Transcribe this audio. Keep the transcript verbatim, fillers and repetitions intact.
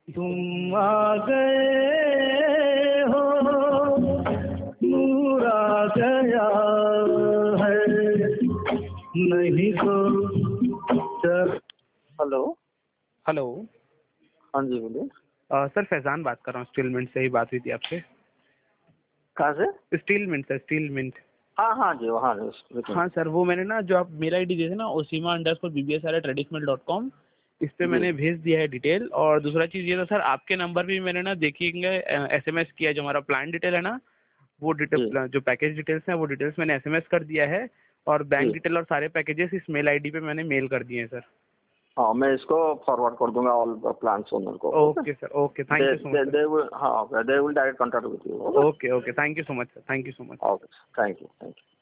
तुम आ गए हो, नूर आ गया है, नहीं तो। Hello hello. हाँ जी बोलिए। अ, सर फैजान बात कर रहा हूँ, स्टील मिंट से ही बात हुई थी आपसे। कहाँ से? Steel mint sir, steel mint. हाँ हाँ जी हाँ जी। हाँ सर, वो मैंने ना जो आप मेल आई डी दिए थे ना, ओसीमा underscore B B S R at Rediffmail dot com, इस पे जी मैंने भेज दिया है डिटेल। और दूसरा चीज़ ये था सर, आपके नंबर भी मैंने ना देखिएगा एस एम एस किया है, जो हमारा प्लान डिटेल है ना, वो जी डिटेल जो पैकेज डिटेल्स हैं वो डिटेल्स मैंने एस एम एस कर दिया है। और बैंक जी। डिटेल और सारे पैकेजेस इस मेल आई डी पे मैंने मेल कर दिए हैं सर। हाँ मैं इसको फॉरवर्ड कर दूंगा ऑल प्लान्स ओनर को। Okay okay sir, okay, thank they you so much they sir. They will हाँ they will direct contact with you. Okay okay okay, thank you so much sir, thank you so much. Okay thank you thank you.